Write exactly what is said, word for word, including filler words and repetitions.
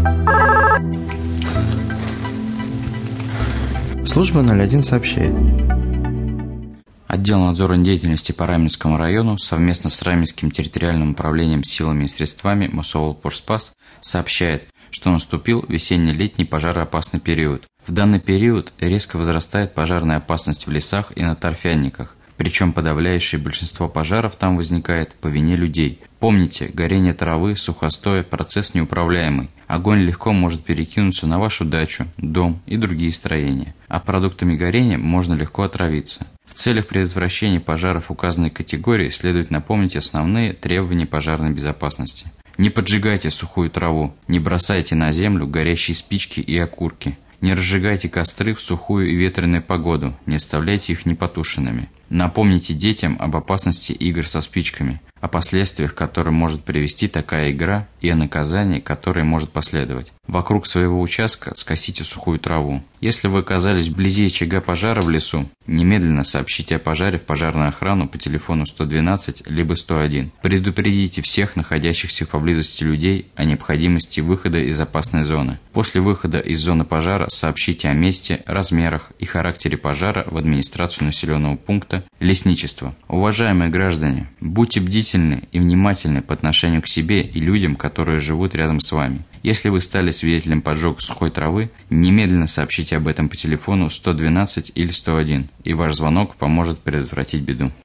Служба ноль один сообщает. Отдел надзора деятельности по Раменскому району совместно с Раменским территориальным управлением силами и средствами Мособлпорспас сообщает, что наступил весенне-летний пожароопасный период. В данный период резко возрастает пожарная опасность в лесах и на торфяниках, причем подавляющее большинство пожаров там возникает по вине людей. Помните, горение травы, сухостоя – процесс неуправляемый. Огонь легко может перекинуться на вашу дачу, дом и другие строения, а продуктами горения можно легко отравиться. В целях предотвращения пожаров указанной категории следует напомнить основные требования пожарной безопасности. Не поджигайте сухую траву, не бросайте на землю горящие спички и окурки. Не разжигайте костры в сухую и ветреную погоду, не оставляйте их непотушенными. Напомните детям об опасности игр со спичками, о последствиях, к которым может привести такая игра, и о наказании, которое может последовать. Вокруг своего участка скосите сухую траву. Если вы оказались вблизи очага пожара в лесу, немедленно сообщите о пожаре в пожарную охрану по телефону сто двенадцать либо сто один. Предупредите всех находящихся поблизости людей о необходимости выхода из опасной зоны. После выхода из зоны пожара сообщите о месте, размерах и характере пожара в администрацию населенного пункта лесничества. Уважаемые граждане, будьте бдительны и внимательны по отношению к себе и людям, которые живут рядом с вами. Если вы стали свидетелем поджога сухой травы, немедленно сообщите об этом по телефону сто двенадцать или сто один, и ваш звонок поможет предотвратить беду.